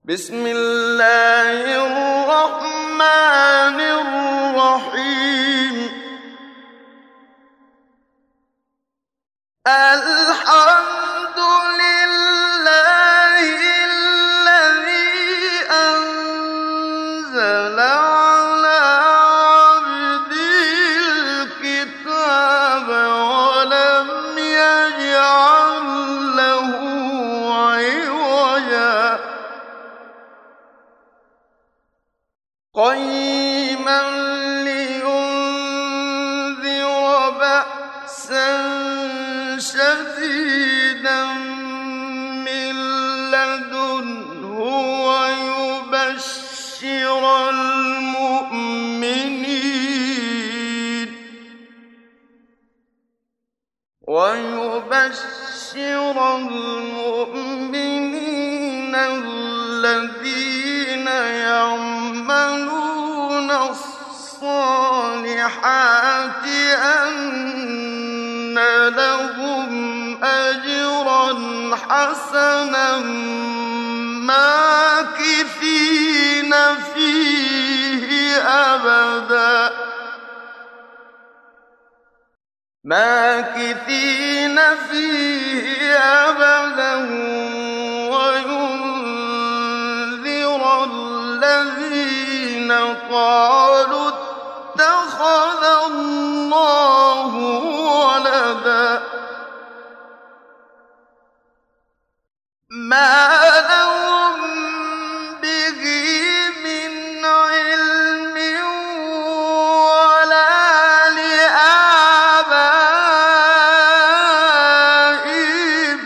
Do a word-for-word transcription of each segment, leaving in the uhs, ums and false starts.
بسم الله الرحمن الرحيم الحمد لله الذي أنزل على عبده الكتاب ولم يجعل له عوجا قيما لينذر بأسا شديدا من لدنه ويبشر المؤمنين ويبشر المؤمنين الذين يعملون الصالحات أن لهم أجرا حسنا ماكثين فيه أبدا ماكثين فيه أبدا وينذر الذين قالوا اتخذ الله ولدا ما لهم به من علم ولا لآبائهم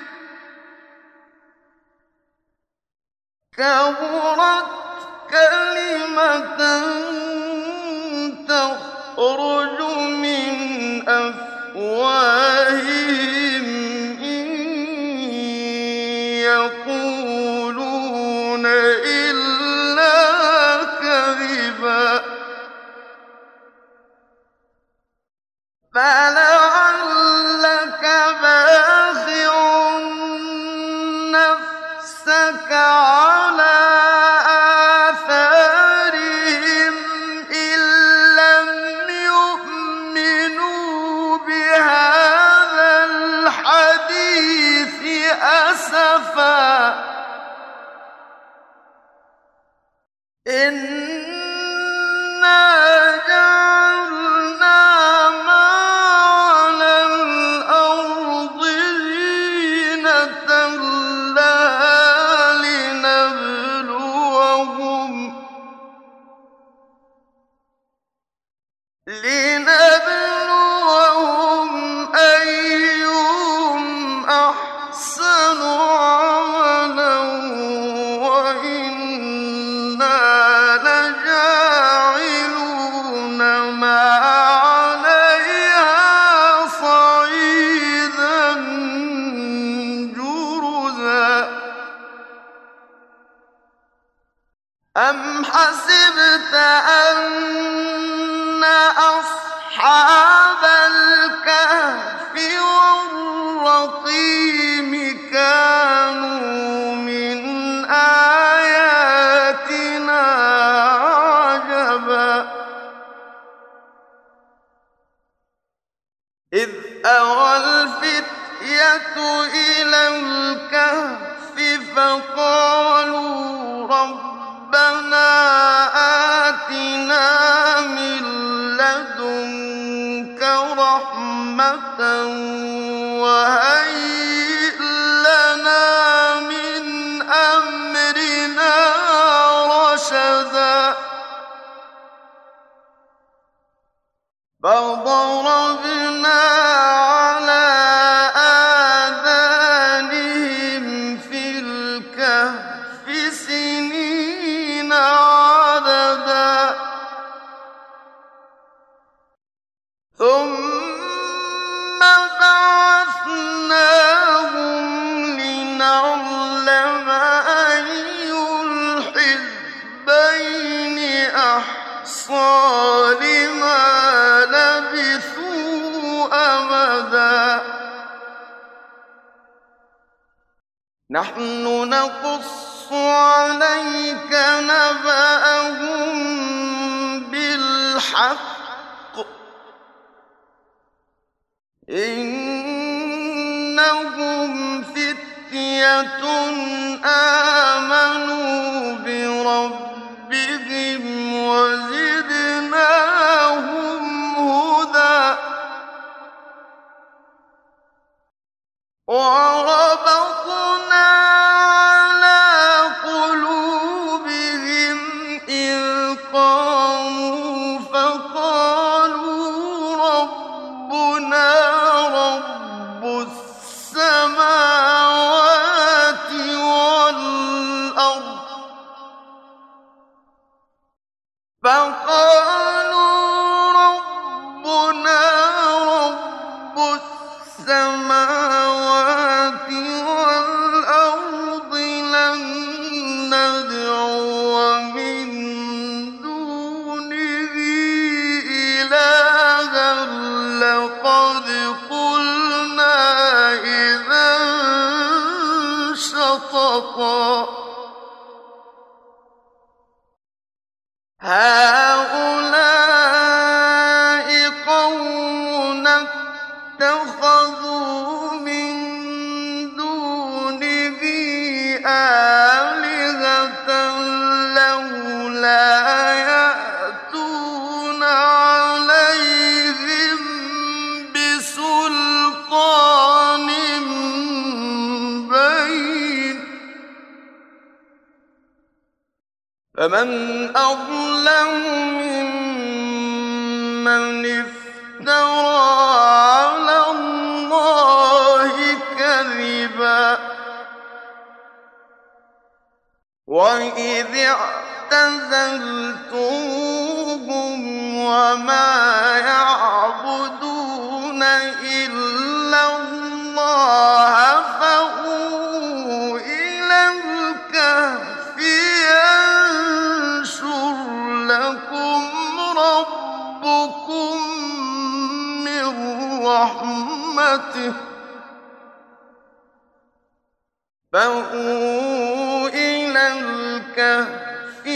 كبرت كلمة تخرج من أفواههم إن يقولون إلا كذبا فلعلك باخع نفسك على آثارهم إن لم يؤمنوا بهذا الحديث أسفا إنا جعلنا ما على الأرض زينة لها لنبلوهم لنبلوهم أيهم أحسن عملا وإنا لجاعلون ما عليها صعيدا جرزا أم حسبت أن أصحاب الكهف والرقيم كانوا من آياتنا عجبا إذ أوى الفتية إلى الكهف فقالوا ربنا آتنا من لدنك رحمة وهيئ لنا من أمرنا رشدا فضربنا على آذانهم في الكهف سنين عددا ثم بعثناهم لنعلم أي الحزبين أحصى لما لبثوا أمدا نحن نقص عليك الْأَرْضِ فَقَالُوا رَبُّنَا رَبُّ السَّمَاوَاتِ وَالْأَرْضِ لَن نَّدْعُوَ مِن دُونِهِ إِلَٰهًا لَّقَدْ قُلْنَا إِذًا شَطَطًا هَٰؤُلَاءِ قَوْمُنَا اتَّخَذُوا مِن دُونِهِ آلِهَةً لَّوْلَا يَأْتُونَ عَلَيْهِم بِسُلْطَانٍ بَيِّنٍ فَمَنْ أَظْلَمُ مِمَّنِ افْتَرَىٰ عَلَى اللَّهِ كَذِبًا وَإِذِ اعْتَزَلْتُمُوهُمْ وَمَا يَعْبُدُونَ إِلَّا اللَّهَ فَأْوُوا إِلَى الْكَهْفِ يَنشُرْ لَكُمْ رَبُّكُم مِّن رَّحْمَتِهِ فَأْوُوا إِلَى الْكَهْفِ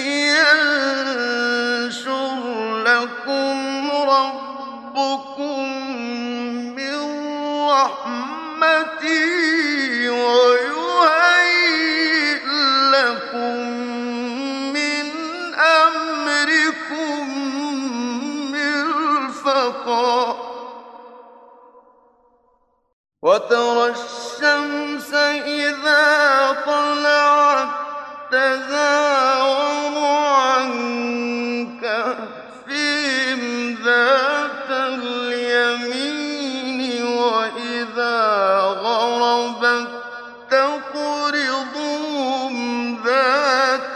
يَنشُرْ لَكُمْ رَبُّكُم مِّن رَّحْمَتِهِ وَيُهَيِّئْ لَكُم مِّنْ أَمْرِكُم مِّرْفَقًا وَتَرَى الشَّمْسَ إِذَا طَلَعَت تَّزَاوَرُ عَن كَهْفِهِمْ ذَاتَ الْيَمِينِ وَإِذَا غَرَبَت تَّقْرِضُهُمْ ذَاتَ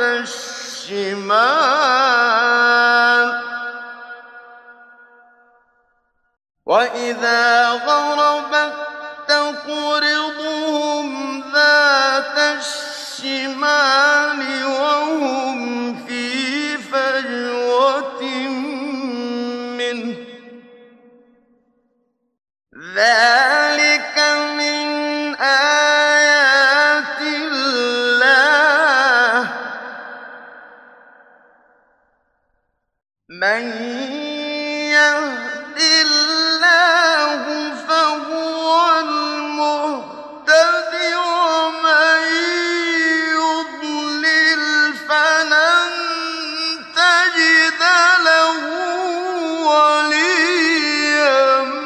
الشِّمَالِ وَإِذَا غَرَبَت تَّقْرِضُهُمْ ذَاتَ الشِّمَالِ وَهُمْ فِي فَجْوَةٍ مِّنْهُ ۚ ذَٰلِكَ مِنْ آيَاتِ اللَّهِ ۗ مَن يَهْدِ اللَّهُ فَهُوَ الْمُهْتَدِ ۖ وَمَن يُضْلِلْ فَلَن تَجِدَ لَهُ وَلِيًّا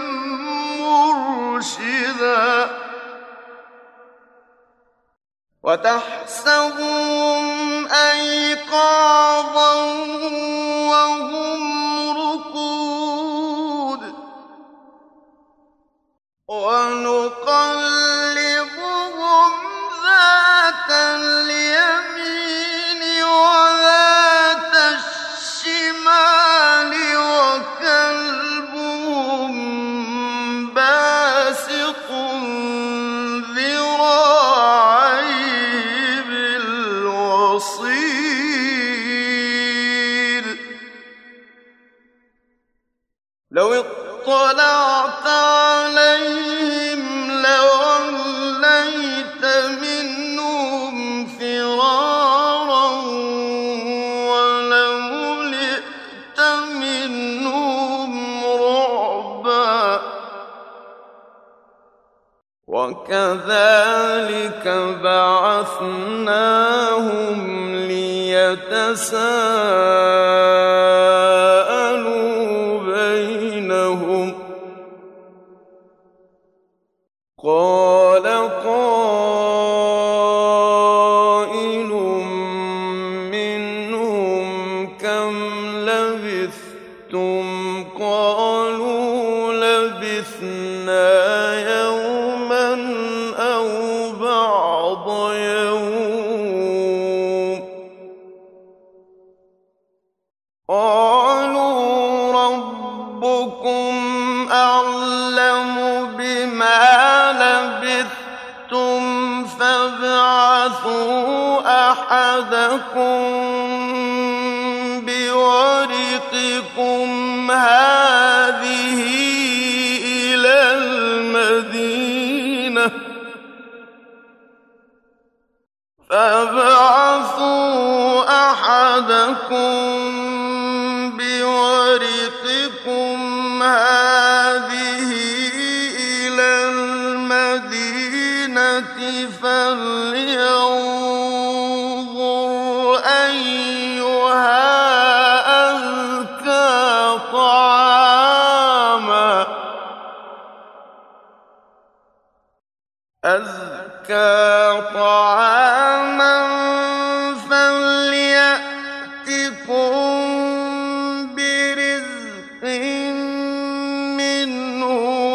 مُّرْشِدًا وَتَحْسَبُهُمْ أَيْقَاظًا وَهُمْ رُقُودٌ وَنُقَلِّبُهُمْ ذَاتَ الْيَمِينِ وَذَاتَ الشِّمَالِ وَكَلْبُهُم بَاسِطٌ ذِرَاعَيْهِ بِالْوَصِيدِ لَوِ اطَّلَعْتَ عَلَيْهِمْ لَوَلَّيْتَ مِنْهُمْ فِرَارًا وَلَمُلِئْتَ مِنْهُمْ رُعْبًا وَكَذَٰلِكَ بَعَثْنَاهُمْ لِيَتَسَاءَلُوا بَيْنَهُمْ ۚ قَالَ قَائِلٌ مِّنْهُمْ كَمْ لَبِثْتُمْ ۖ قَالُوا لَبِثْنَا يَوْمًا أَوْ بَعْضَ يَوْمٍ قالوا ربكم أعلم بما لبثتم فابعثوا أحدكم بورقكم هذه إلى المدينة فابعثوا أحدكم بورقكم هذه إلى المدينة فلينظر أيها أزكى طعاما أزكى طعاما فليأتكم برزق منه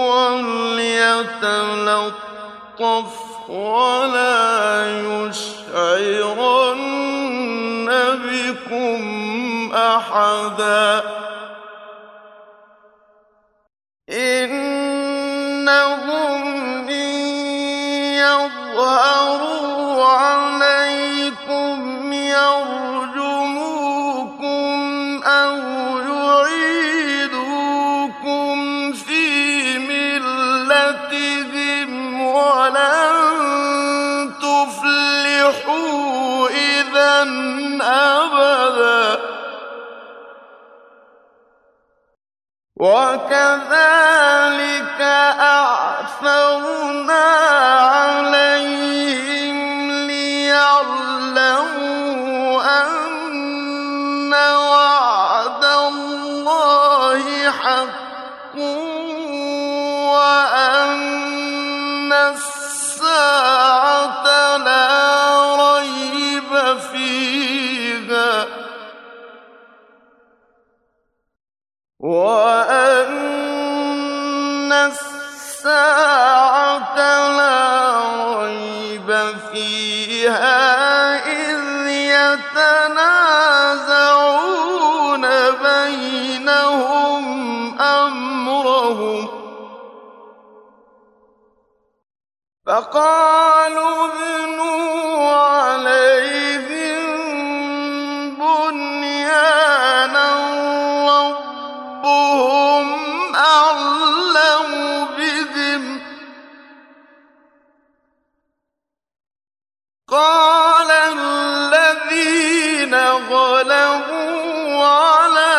وليتلطف ولا يشعرن بكم أحدا إنهم إن يظهروا عليكم يرجموكم أو يعيدوكم في ملتهم ولن تفلحوا إذا أبدا وكذلك أعثرنا عليهم ليعلموا أن وعد الله حق وأن الساعة لا ريب فيها وأن الساعة لا ريب فيها إذ يتنازعون بينهم أمرهم فقالوا ابنوا عليهم بنيانا ربهم أعلم بهم قال الذين غلبوا على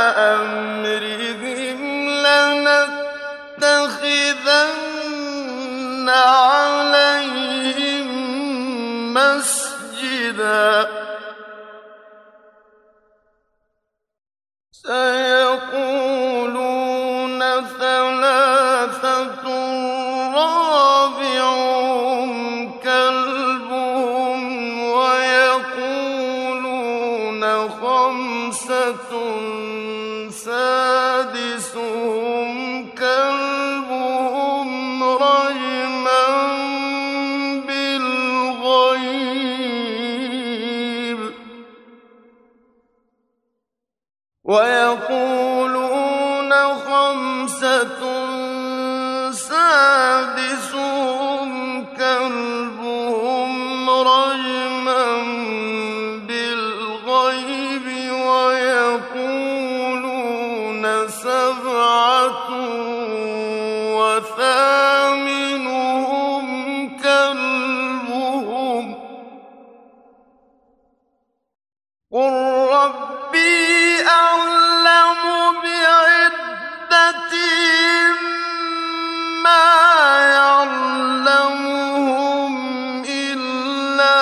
أمرهم لنتخذن عليهم مسجدا سيقولون ثلاثة رابعهم كلبهم ويقولون خمسة سادسهم كلبهم رجما بالغيب ويقولون خمسة سادسهم كلبهم رجما بالغيب ويقولون سبعة وثامنهم كلبهم قل ربي أعلم بعدتهم ما يعلمهم إلا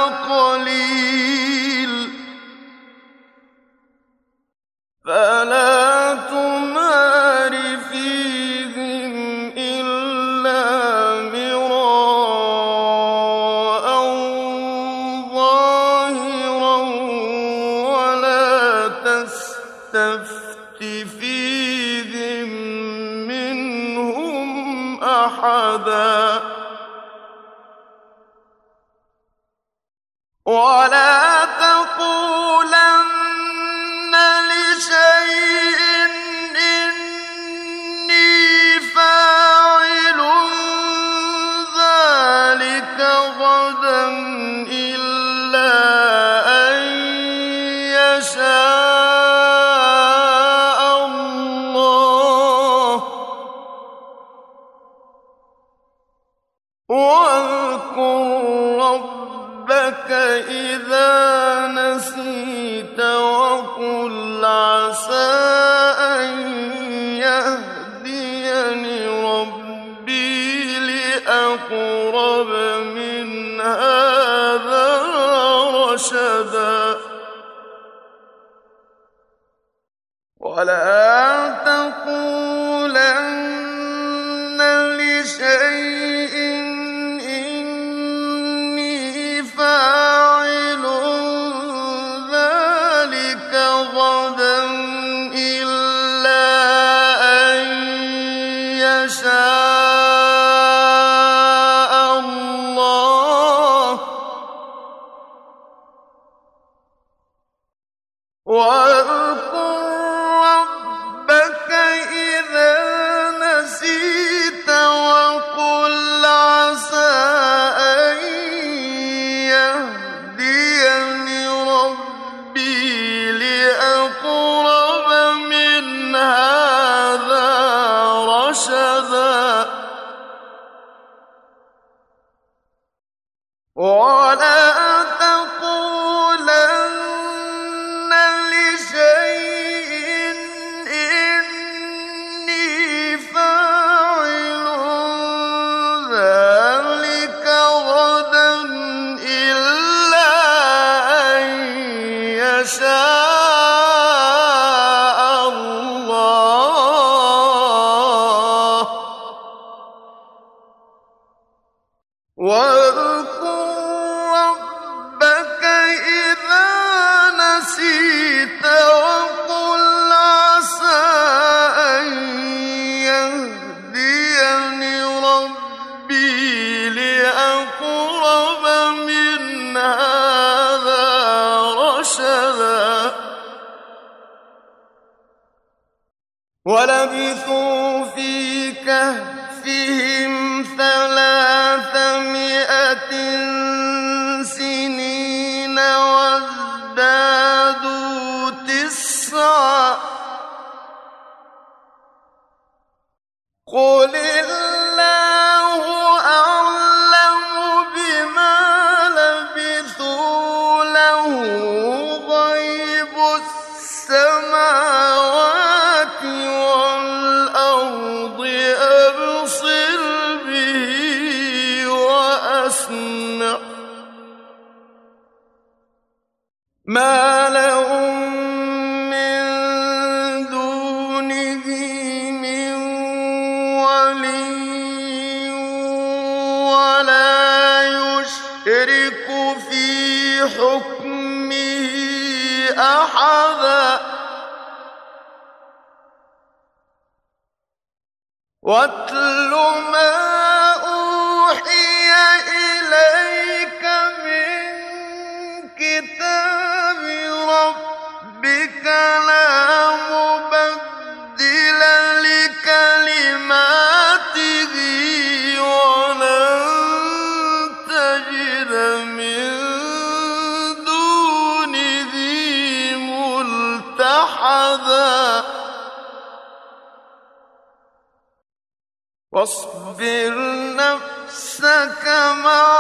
قليل فلا تمار فيهم إلا مراء ظاهرا ولا تستفت فيهم منهم أحدا ولا تقولن واذكر ربك إذا نسيت وقل عسى أن يهديني ربي لأقرب من هذا رشدا ولا تقولن لشيء إني فاعل ذلك غدا إلا أن يشاء الله واذكر ربك إذا نسيت وقل عسى أن يهديني ربي لأقرب من هذا رشدا ولا تقولن لشيء إني فاعل ذلك غدا إلا أن يشاء الله واذكر ربك إذا نسيت وقل عسى أن يهديني ربي لأقرب من هذا رشدا ولبثوا في كهفهم ثلاثمائة سنين وازدادوا تسعا قل الله أعلم بما لبثوا له غيب السماوات والأرض أبصر به وأسمع ما لهم من دونه من ولي ولا يشرك في حكمه أحدا واتل ما أوحي إليك من كتاب ربك لا مبدل لكلماته ولن تجد من دونه ملتحدا واصبر نفسك مع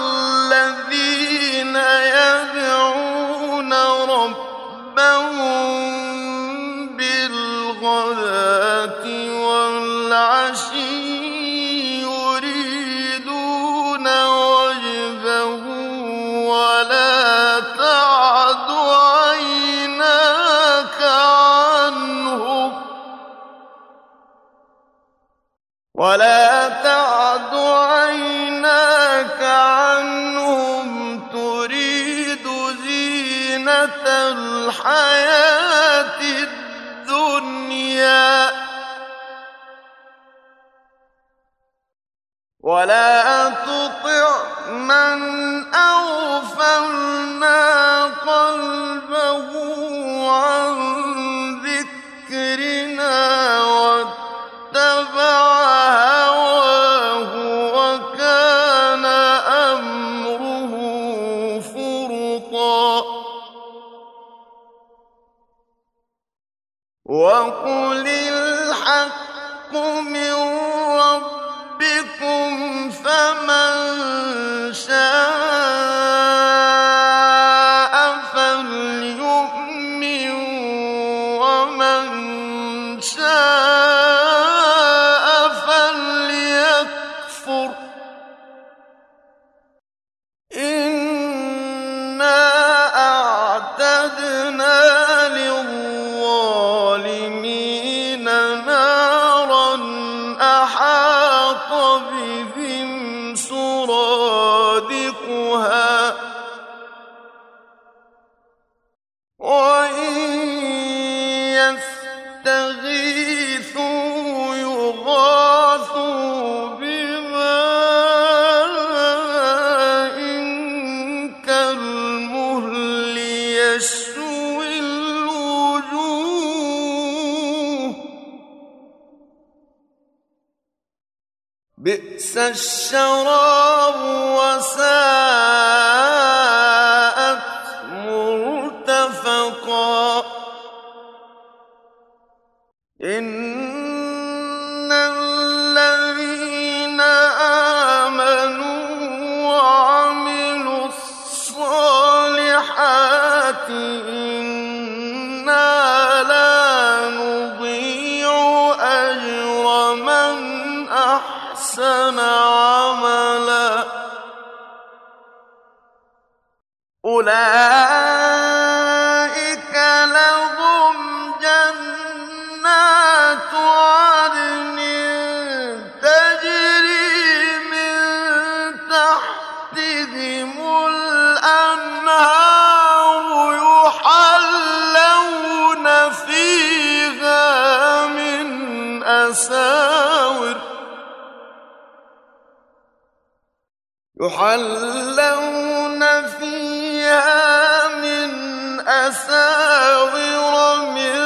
الذين يدعون ربهم بالغداة والعشي يريدون وجهه ولا تعد عيناك عنهم ولا تعد عيناك عنهم تريد زينة الحياة الدنيا ولا تطع من أغفلنا قلبه عن ذكرنا واتبع هواه وكان أمره فرطا وقل الحق من ربكم ربكم فمن شاء فليؤمن ومن شاء فليكفر إنا أعتدنا للظالمين نارا أحاط بهم سرادقها وإن يستغيثوا يغاثوا بماء كالمهل يشوي الوجوه بئس الشراب وساءت مرتفقا إن الذين آمنوا وعملوا الصالحات إنا لا نضيع أجر من أحسن عملا أولئك لهم جنات عدن تجري من تحتهم الأنهار يحلون فيها من أساور يحلون فيها من أساور من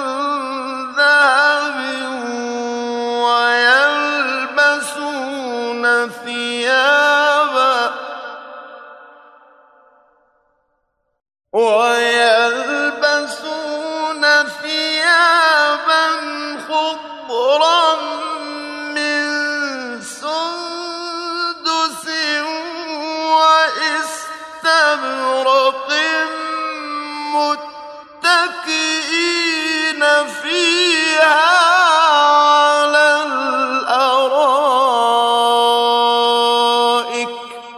ذهب ويلبسون ثيابا ويلبسون ثيابا خضرا من سندس واستبرق متكئين فيها على الأرائك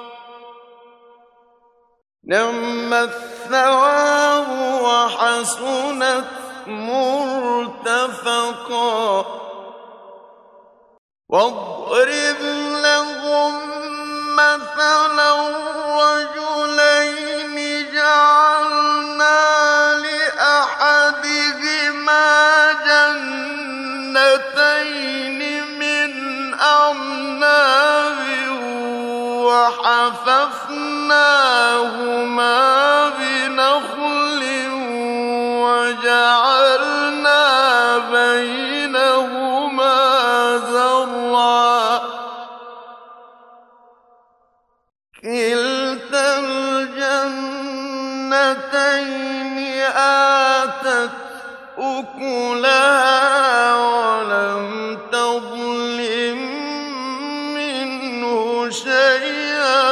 نعم الثواب وحسنت مرتفقا واضرب لهم مثلا رجلين جعلنا لأحدهما جنتين من أعناب وحففناهما بنخل وجعلنا بينهما زرعا كلتا الجنتين آتت أكلها ولم تظلم منه شيئا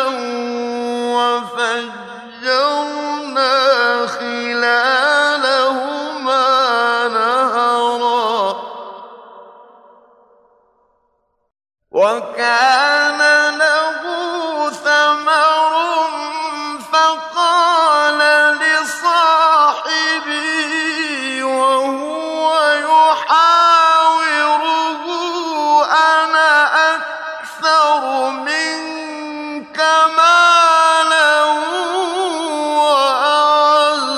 وفجرنا خلالهما نهرا وكان له ثمر فقال لصاحبه وهو يحاوره أنا أكثر منك مالا وأعز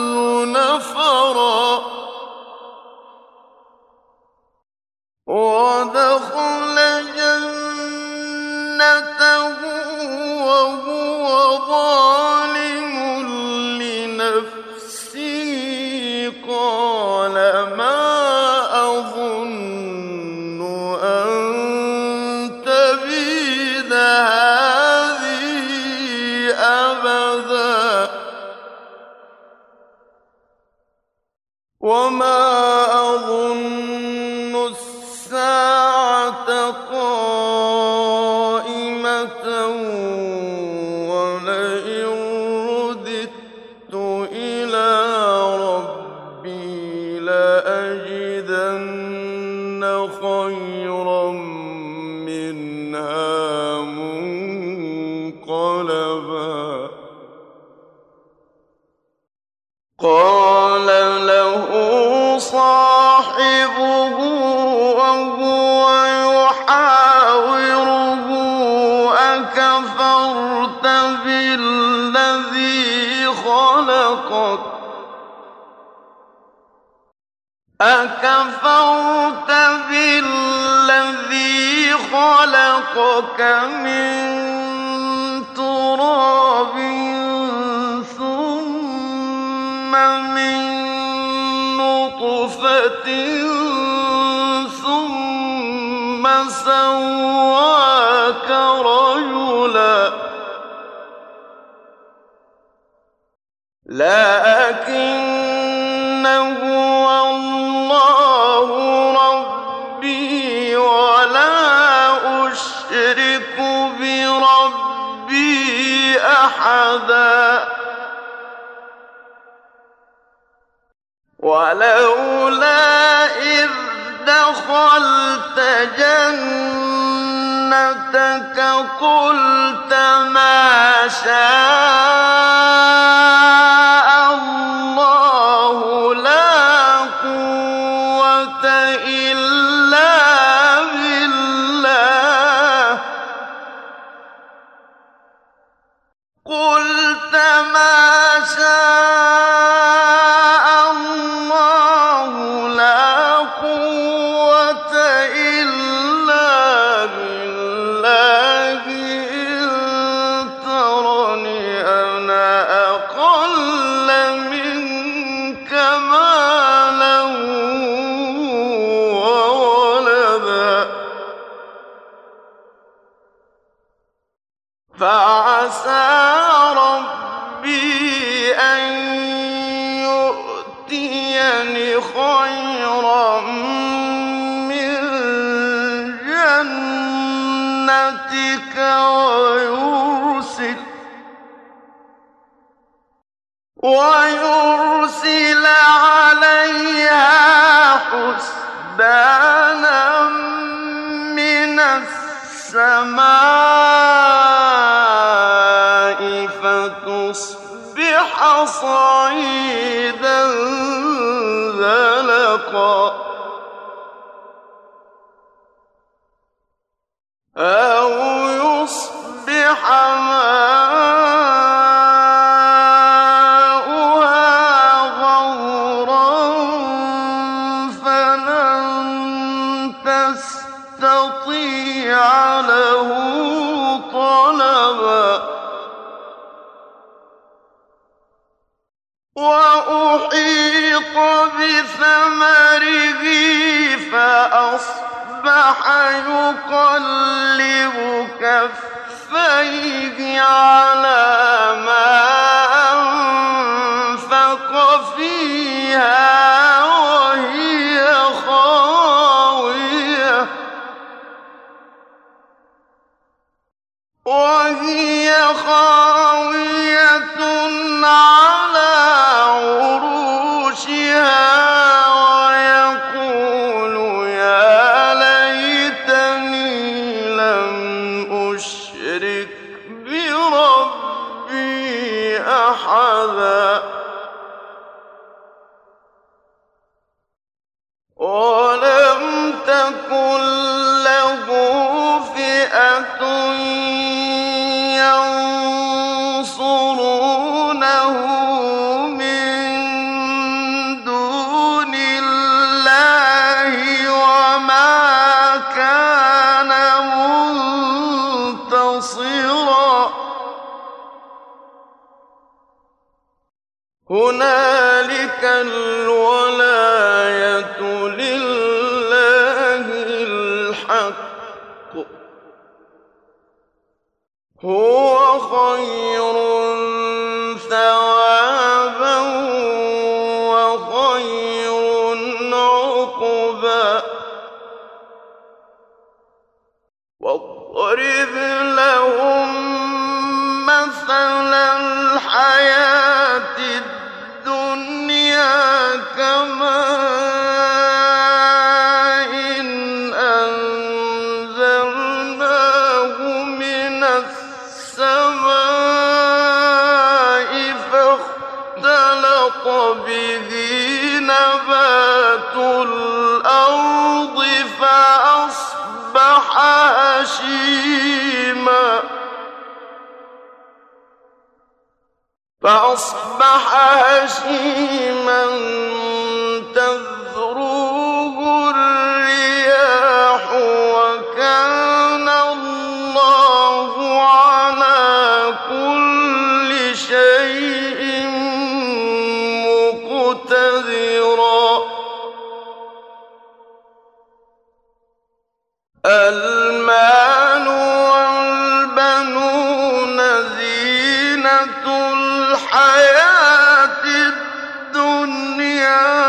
نفرا ودخل جنته وهو ظالم لنفسه قال ما أظن أن تبيد هذه أبدا وما أظن الساعة قائمة إلى ربي لأجدن خيرا منها منقلبا قال له صاحبه وهو يحاوره أكفرت بالذي خلقك أكفرت بالذي خلقك من تراب ثم من نطفة ثم سواك رجلا لكن هو الله ربي ولا أشرك بربي أحدا ولولا إذ دخلت جنتك قلت ما شاء الله لا قوة إلا بالله قلت ما شاء الله لا قوة إلا بالله إن ترني أنا أقل منك مالا وولدا فعسى ربي أن يؤتيني خيرا من جنتك ويرسل ويرسل عليها حسبانا من السماء فتصبح صعيدا زلقا أو يصبح ماؤها غورا فلن تستطيع له طلبا وأحيط بثمره فأصبح يقلب كفيه على ما أنفق فيها وهي خاوية وهي خاوية على عروشها ويقول يا ليتني لم أشرك بربي أحدا ولم تكن له فئة ينصرونه من دون الله وما كان منتصرا هنالك الولاية لله الحق هو خير ثوابا وخير عقبا واضرب لهم مثل الحياة فاختلط به نبات الأرض فأصبح هشيما فأصبح هشيما تذروه الرياح وكان الله على كل شيء مقتدرا المال والبنون زينة الحياة الدنيا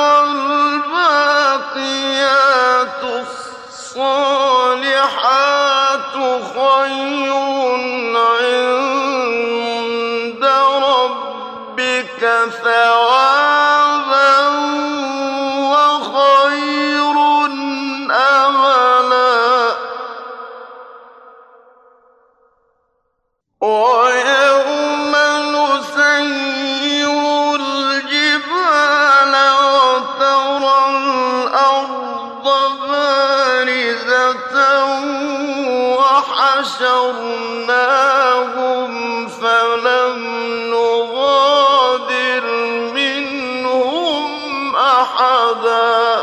والباقيات الصالحات خير عند ربك ثوابا وخير أملا ويوم نسير الجبال وترى الأرض بارزة وحشرناهم فلم نغادر منهم أحدا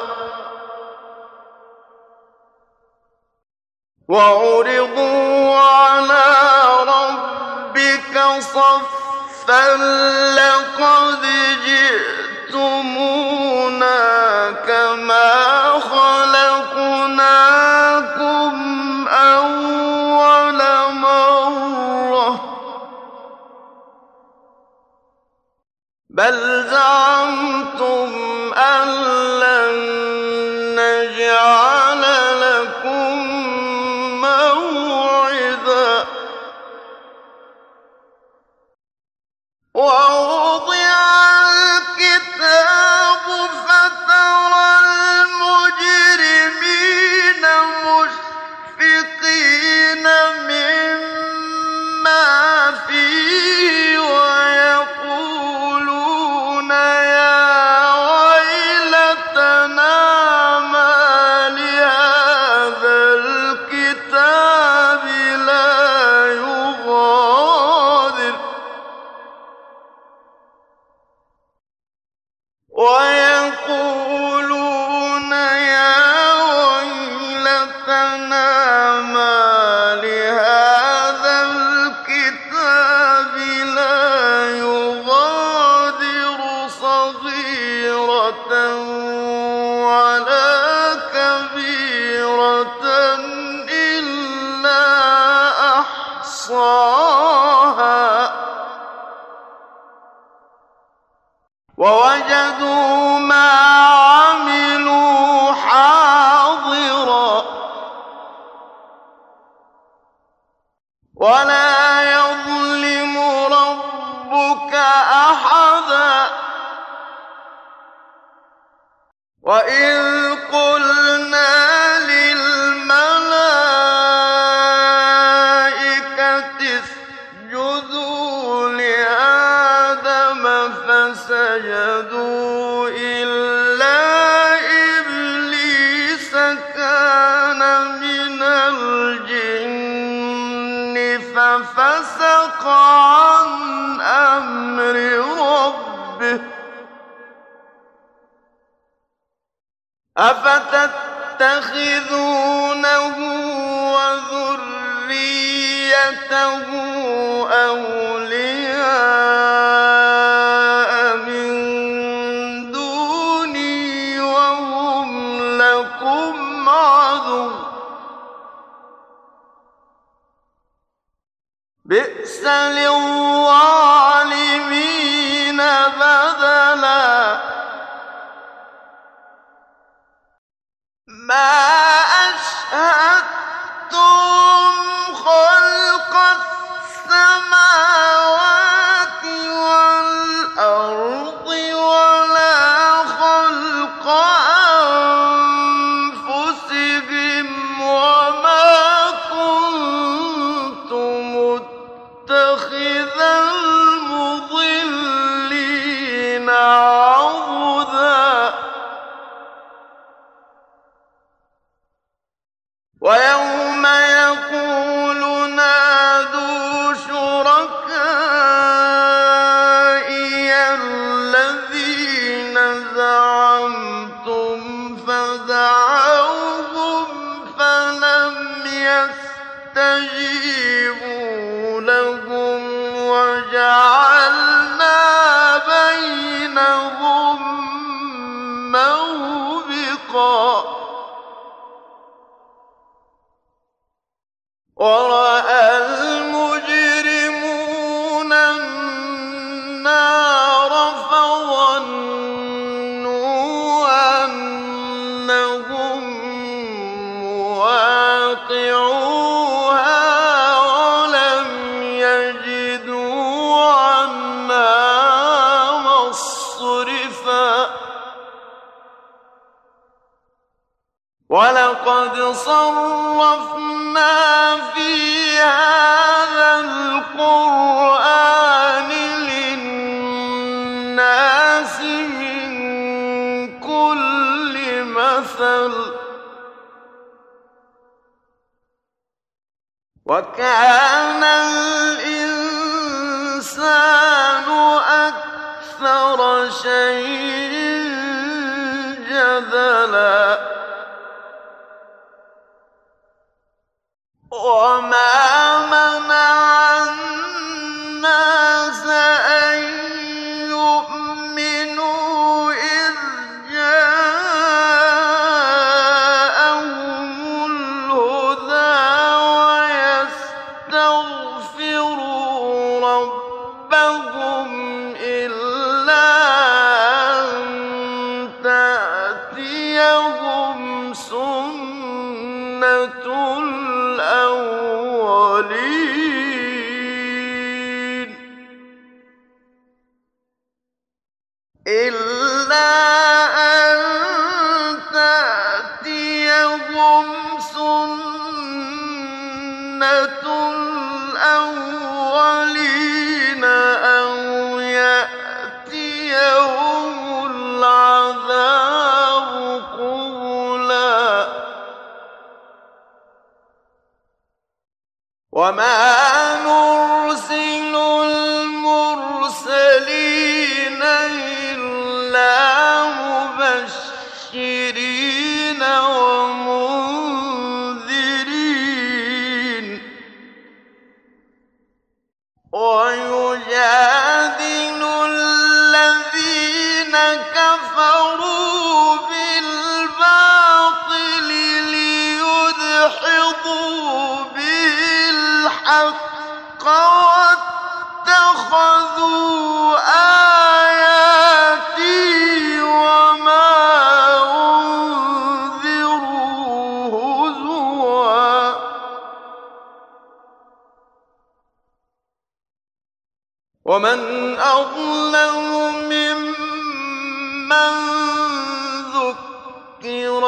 وعرضوا على ربك صفا لقد جئتمونا كما خلقناكم أول مرة بل زعمتم أن لن نجعل لكم موعدا ووضع الكتاب فترى المجرمين مشفقين مما فيه ويقولون يا ويلتنا ما لهذا الكتاب لا يغادر ويقولون يا ويلتنا ما لهذا الكتاب لا يغادر صغيرة ولا كبيرة إلا أحصاها ووجدوا ما عملوا حاضرا ولا يظلم ربك أحدا وإذ قلنا للملائكة اسجدوا لآدم فسجدوا إلا إبليس كان من الجن ففسق عن أمر ربه أفتتخذونه وذريته أولياء من دوني وهم لكم عدو بئس للظالمين بدلا ما أشهدتم خلق السماوات والأرض ولا خلق أنفسهم وما كنت متخذ المضلين عضدا ويوم يقول نادوا شركائي الذين زعمتم فدعوهم فلم يستجيبوا لهم وجعلنا بينهم موبقا ورأى المجرمون النار فظنوا أنهم مواقعوها ولم يجدوا عنها مصرفا ولقد صرفنا في هذا القرآن للناس من كل مثل وكان الإنسان أكثر شيء جدلا وما منع الناس أن يؤمنوا إذ جاءهم الهدى ويستغفروا ربهم إلا أن تأتيهم سنة الأولين إلا أن تأتيهم سنة الأولين أو يأتيهم العذاب قبلا وما نرسل المرسلين إلا مبشرين ومنذرين ويجادل الذين كفروا بالباطل ليدحضوا به الحق واتخذوا آياتي وما أنذروا هزوا ومن أظلم ممن ذكر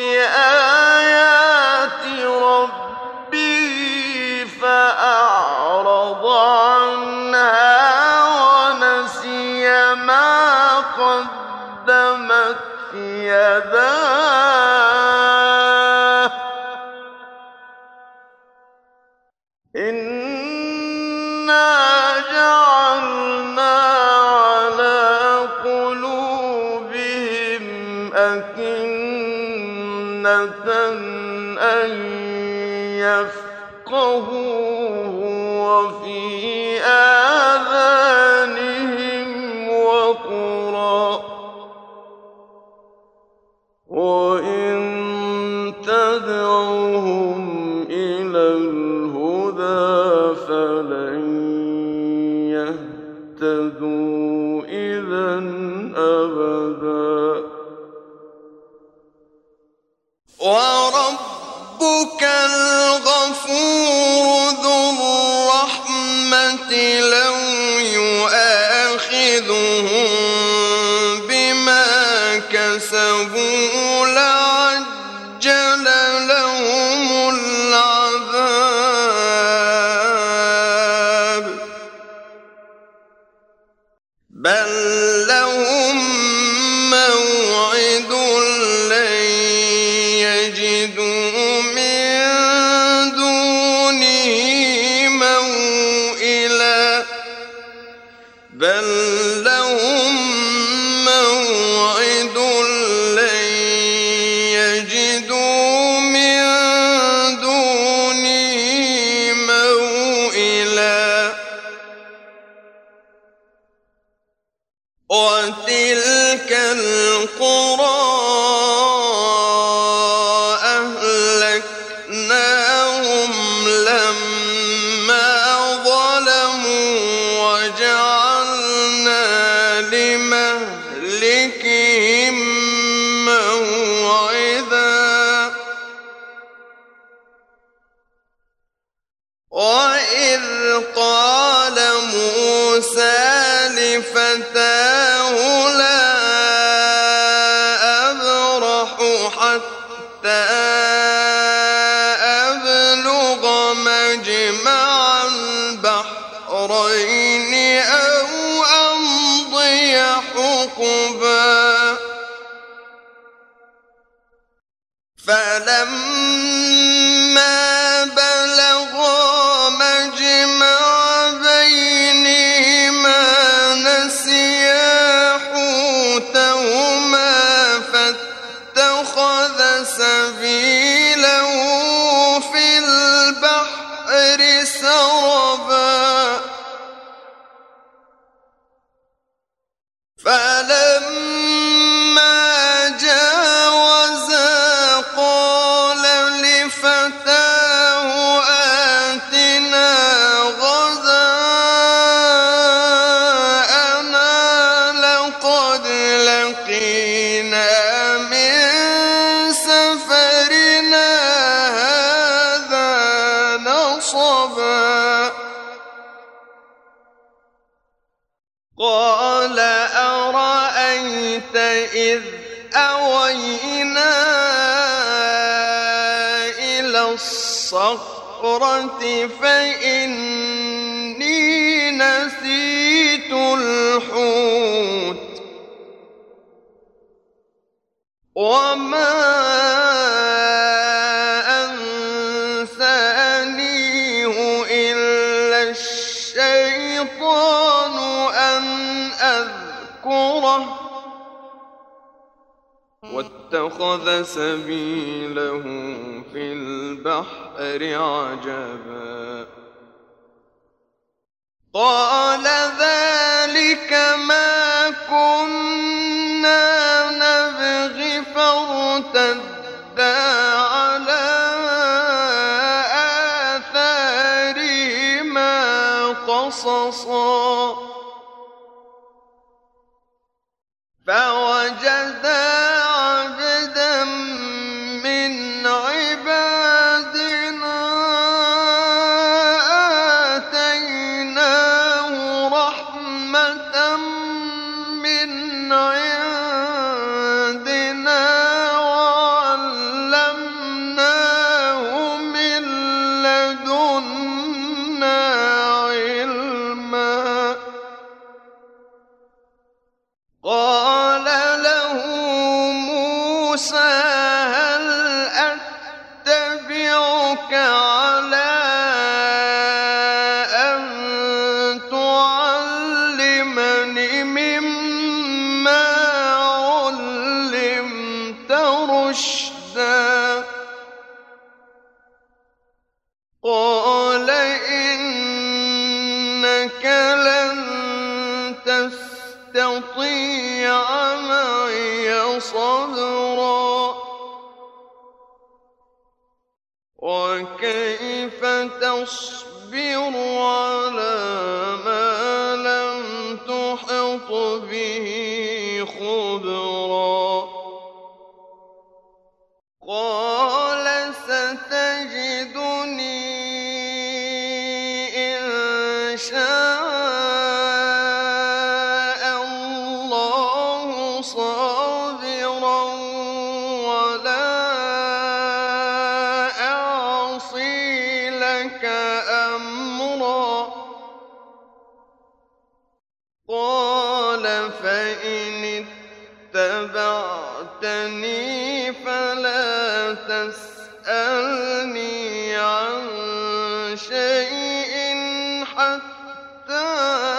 بآيات ربه فأعرض عنها ونسي ما قدمت يداه إنا جعلنا على قلوبهم أكنة أن يفقهوه وفي آذانهم وقرا وإن تدعوهم إلى الهدى فلن يهتدوا إذا أبدا وربك الغفور ذو الرحمة لو يؤاخذهم بما كسبوا لعجل لهم العذاب بل لهم موعد لن يجدوا من دونه موئلا بل لهم موعد لن يجدوا من دونه موئلا وتلك القرى أهلكناهم لما ظلموا وجعلنا لمهلكهم موعدا وإذ قال موسى لفتاه لا أبرح حتى أبلغ مجمع البحرين أو أمضي حقبا فلما بلغا مجمع بينهما نسيا حوتهما فاتخذ سبيله في البحر سربا فلما جاوزا قال لفتاه آتنا غداءنا لقد لقينا من سفرنا هذا نصبا قال أرأيت إذ أوينا إلى الصخرة فإني نسيت الحوت وما أنسانيه إلا الشيطان أن أذكره واتخذ سبيله في البحر عجبا قال ذلك ما كنا نبغي فارتدا على آثارهما قصصا فوجدا عبدا من عبادنا آتيناه رحمة من عندنا وعلمناه من لدنا علما قال له موسى هل أتبعك على أن تعلمني مما علمت رشدا قال إنك لن تستطيع معي صبرا وكيف تصبر على ما لم تحط به خبرا قال ستجدني إن شاء الله صابرا ولا أعصي لك أمرا قال فإن اتبعتني فلا تسألني عن شيء حتى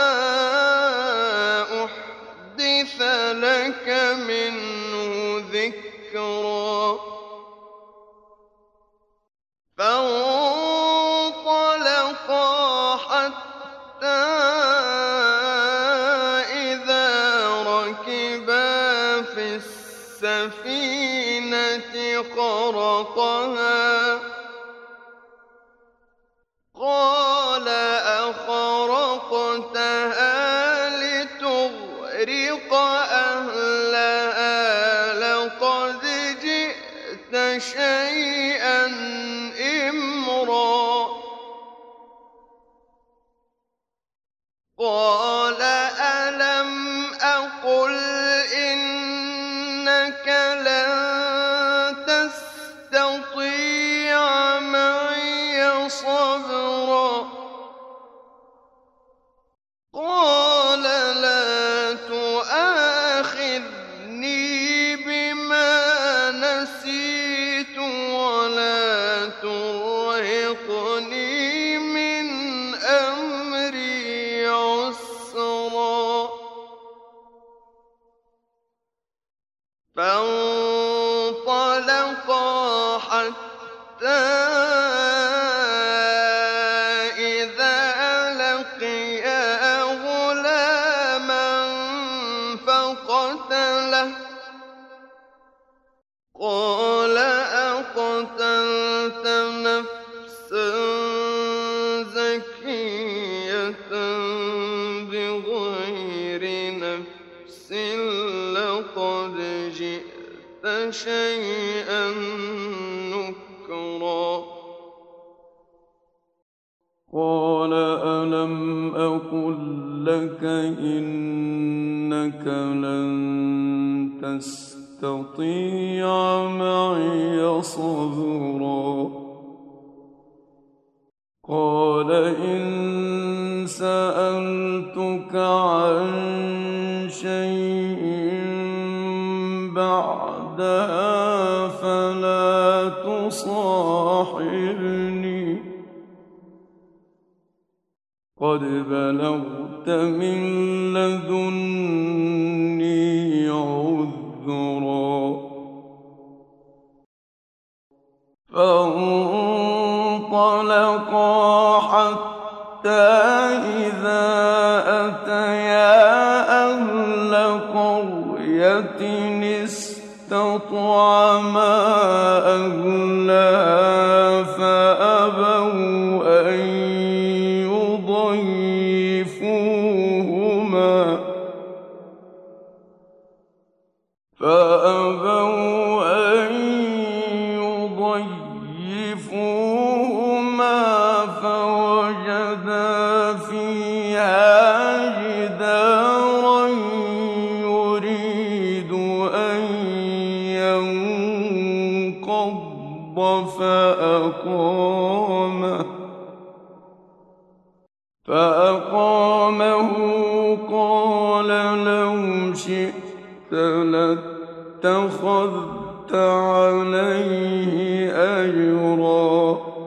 أحدث لك منه ذكرا. فانطلقا حتى إذا ركبا في السفينة خرقها قال أخرقتها لتغرق أهلها لقد جئت شيئا إمرا. قال ألم أقل إنك لن تستطيع معي صبرا. قال لا تؤاخذني بما نسيت ولا ترهقني من أمري عسرا. فانطلقا حتى إذا لقيا غلاما فقتله قال أقتلت نفسا زكية بغير نفس لقد جئت شيئا نكرا. قال ألم أقل لك إنك لن تستطيع معي صبرا. قال إن سألتك عن شيء بعدها فلا تصاحبني قد بلغت من لدني عذرا. فانطلقا حتى إذا أتيا أهل قرية استطعما أهلها فأبوا أن يضيفوهما فأبوا أن يضيفوهما فوجدا فيها جدارا يريد أن ينقض فأقامه فأقامه قال لو شئت لاتخذت عليه أجرا.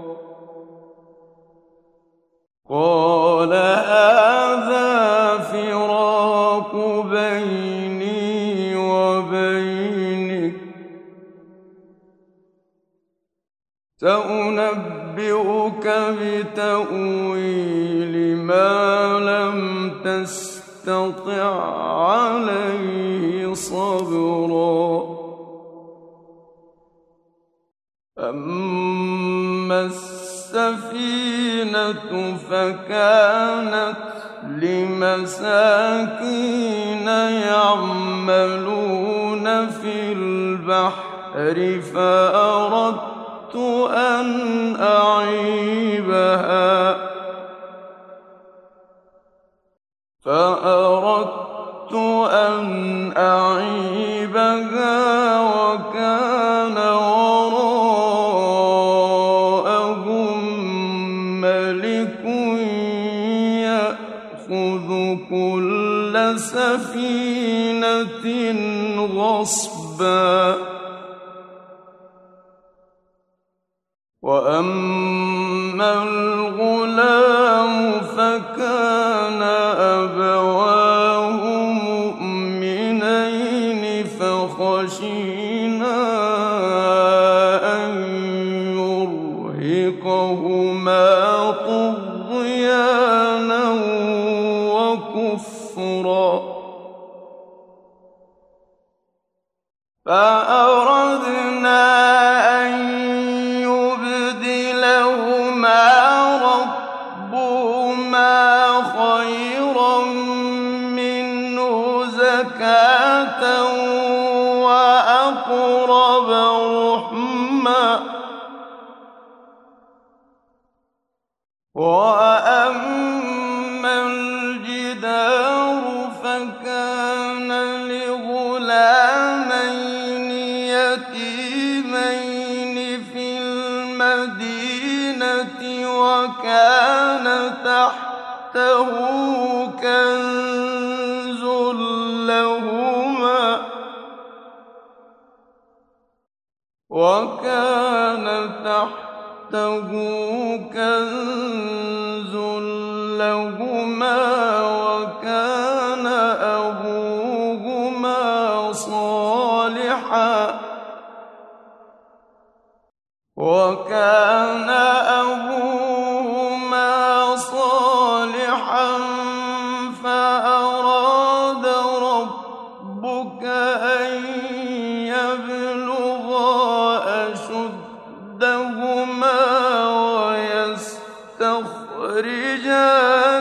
قال هذا فراق بيني وبينك سأنبئك بتأويل ما لم تستطع عليه صبرا. أما السفينة فكانت لمساكين يعملون في البحر فأردت أن أعيبها فأردت أن أعيبها وكان وراءهم ملك يأخذ كل سفينة غصبا وأما الغلام فكان أبواه مؤمنين فخشينا أن يرهقهما طغيانا وكفرا فأردنا أن يبدلهما ربهما خيرا منه زكاة وأقرب رحما وأما الجدار فكان لغلامين يتيمين في المدينة وكان تحته كنز لهما وكان تحته كنز لهما وكان أبوهما صالحا وكان أبوهما صالحا فأراد ربك أن يبلغا أشدهما ويستخرجا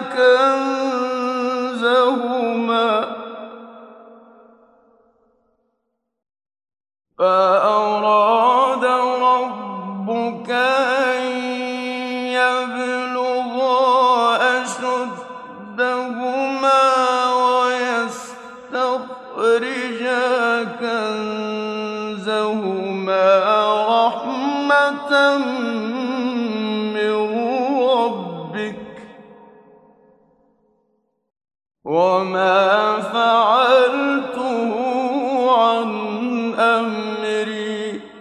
كنزهما فأراد ربك أن يبلغا أشدهما ويستخرجا كنزهما رحمة من ربك وما فعلته عن أمري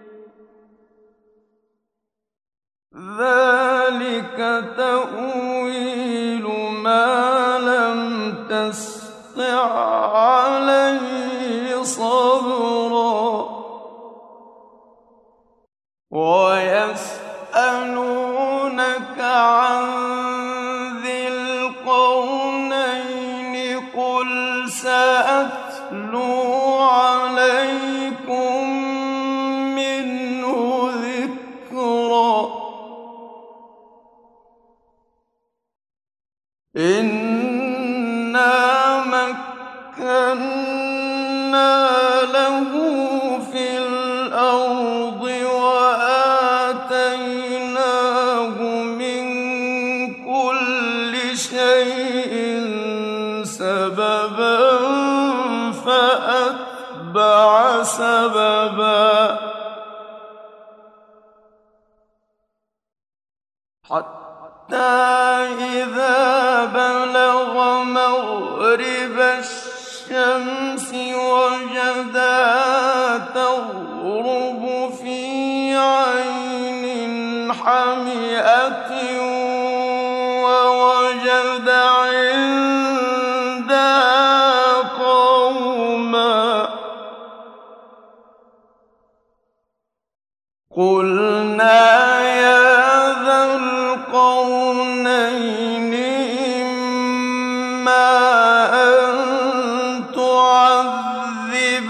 ذلك تأويل ما لم تسطع عليه صبرا ويسألونك عن ذي القرنين قل سأتلو عليكم منه ذكرا إنا مكنا له في الأرض وآتيناه من كل شيء سببا فأتبع سببا حتى إذا بلغ مغرب الشمس وجدها تغرب في عين حمئة ووجد عندها قوما قلنا يا ذا القرنين إما أن تعذب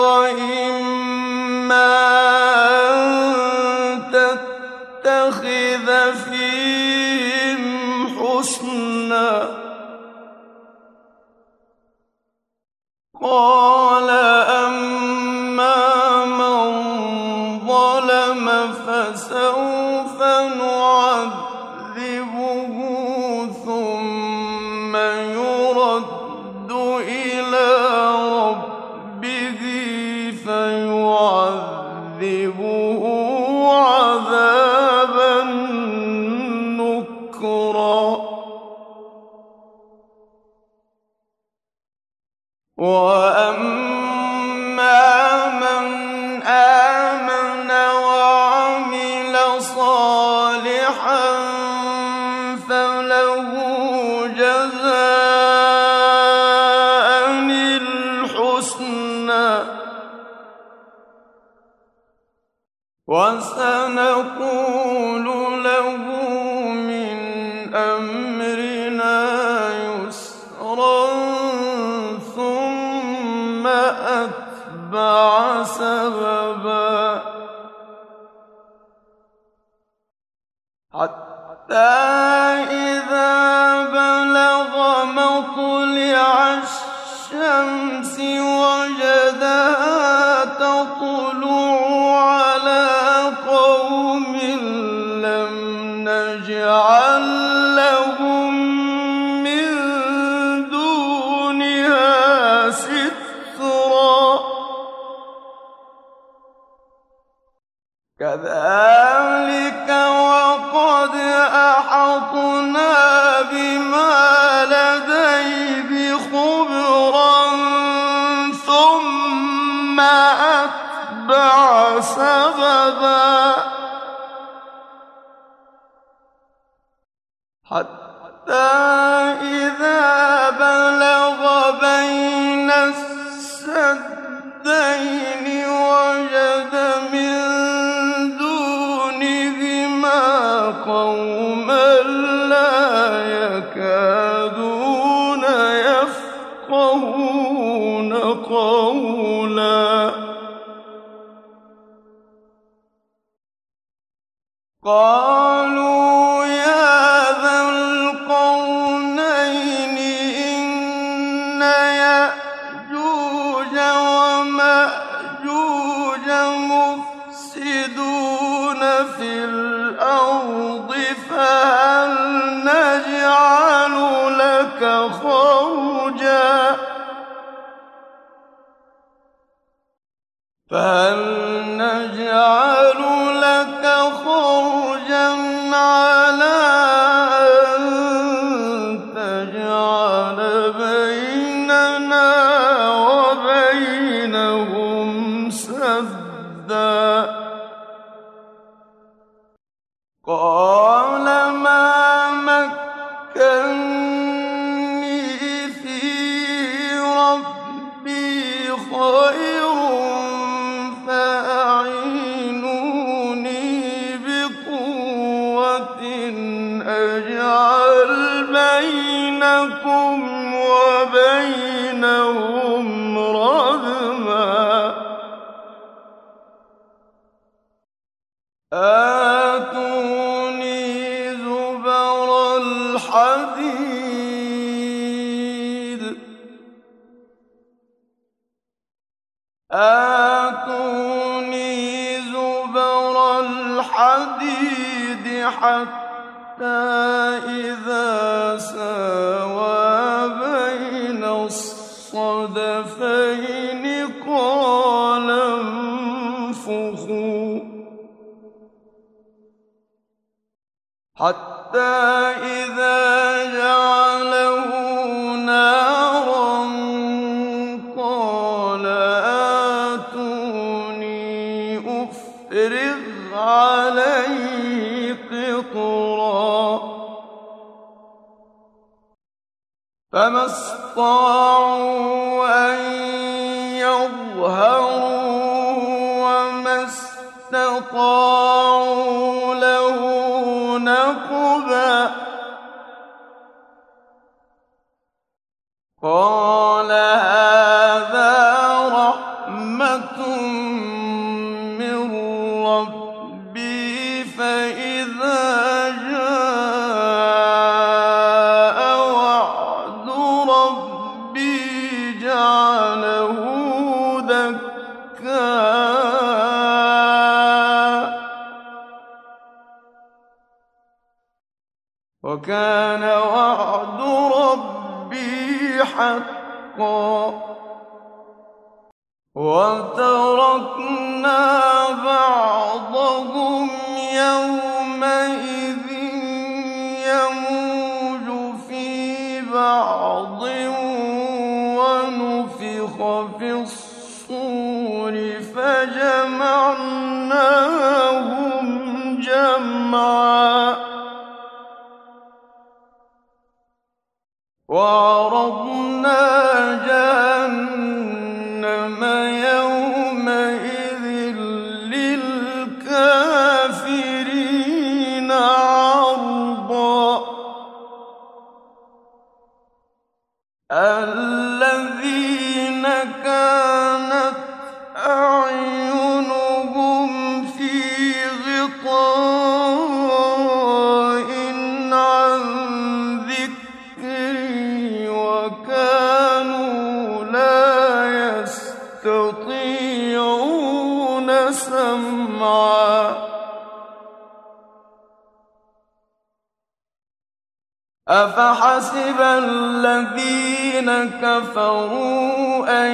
وإما أن تتخذ فيهم حسنا قال أما من ظلم فسوف نعذبه ثم يرد إلى ربه فيعذبه عذابا نكرا وأما وسنقول له من أمرنا يسرا ثم أتبع سببا حتى إذا بلغ مطلع الشمس وجدها تطلع على قوم لم نجعل لهم من دونها سترا كذلك وقد أحطنا بما لديه خبرا ثم أتبع سببا حتى إذا بلغ بين السدين وجد من دونهما قوما لا يكادون يفقهون قولا قالوا يا ذا القرنين إن يأجوج ومأجوج مفسدون في الأرض فهل نجعل لك خرجا فهل نجعل لك خرجا على أن تجعل بيننا وبينهم سدا قال ما مكني فيه ربي خير فأعينوني بقوة أجعل بينكم وبينهم ردما آتوني زبر الحديد آتوني زبر الحديد حتى إذا ساوى بين الصدفين قال انفخوا حتى إذا جعله نارا قال آتوني أفرغ عليه قطرا فما استطاعوا أن يظهروه وما استطاعوا له نقبا قال هذا رحمة من ربي فإذا جاء وعد ربي جعله دكا وكان وعد ربي حقا وتركنا بعضهم يومئذ يموج في بعض ونفخ في الصور فجمعناهم جمعا وعرضنا جهنم يومئذ للكافرين عرضا الذين كانت أعينهم في غطاء عن ذكري وكانوا لا يستطيعون سمعا أفحسب الذين كفروا أن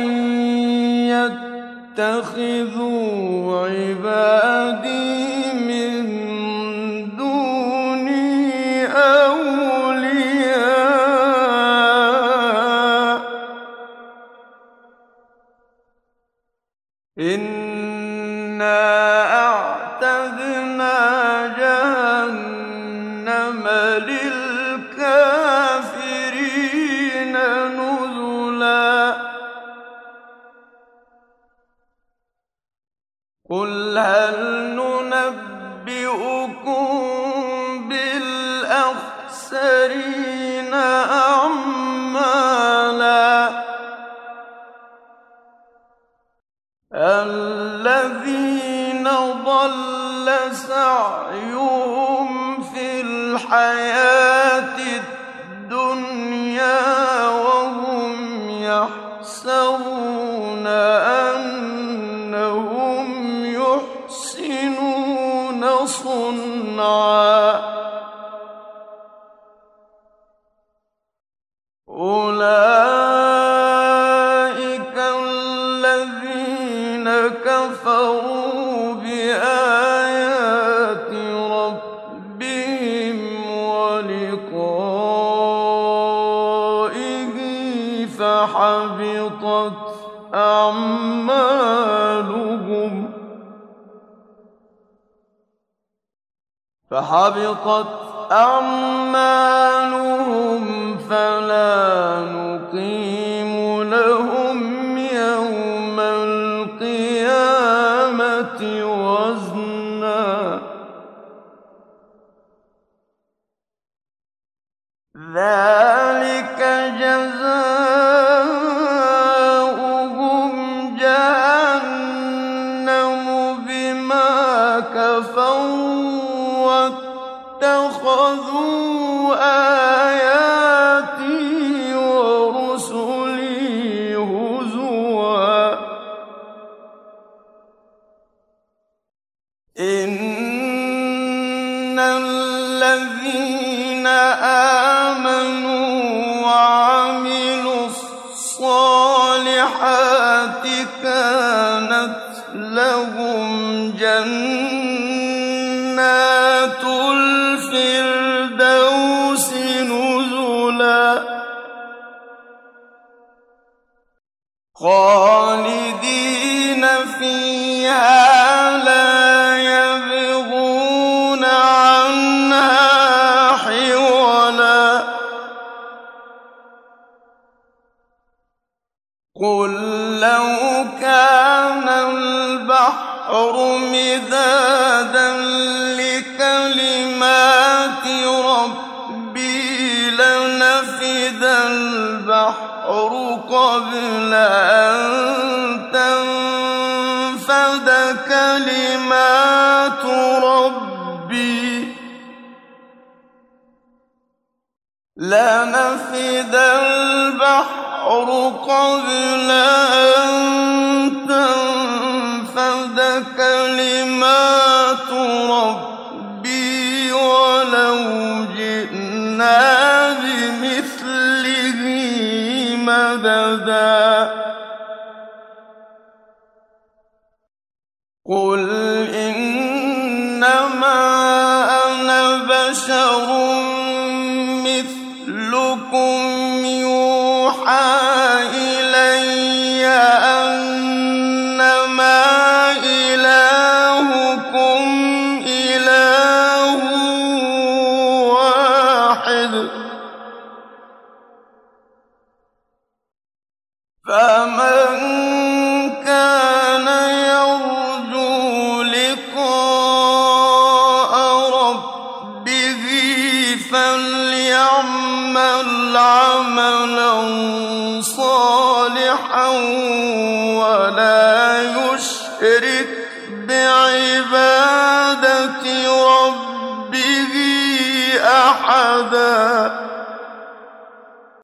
يتخذوا عبادي من دوني أولياء إنا أعتدنا جهنم للكافرين نزلا قل هل ننبئكم بالأخسرين أعمالا الذين ضل سعيهم في الحياة الدنيا وهم يحسبون أنهم يحسنون صنعا أولئك الذين كفروا بآيات ربهم ولقائه فحبطت أعمالهم فحبطت أعمالهم فلا نقيم لهم يوم القيامة وزنا ذلك جزاؤهم جهنم بما كفروا واتخذوا آياتي ورسلي هزوا إن الذين آمنوا وعملوا الصالحات كانت لهم جنات الفردوس نزلا خالدين فيها لا يبغون عنها حولا قل لو كان البحر مدادا لكلمات ربي لنفد البحر قبل أن تنفد كلمات ربي لنفد البحر قبل أن تنفد كلمات ربي ولو جئنا بمثله مددا قل إنما أنا بشر مثلكم يوحى إلي أنما إلهكم إله واحد فمن كان يشرك بعبادة ربه أحدا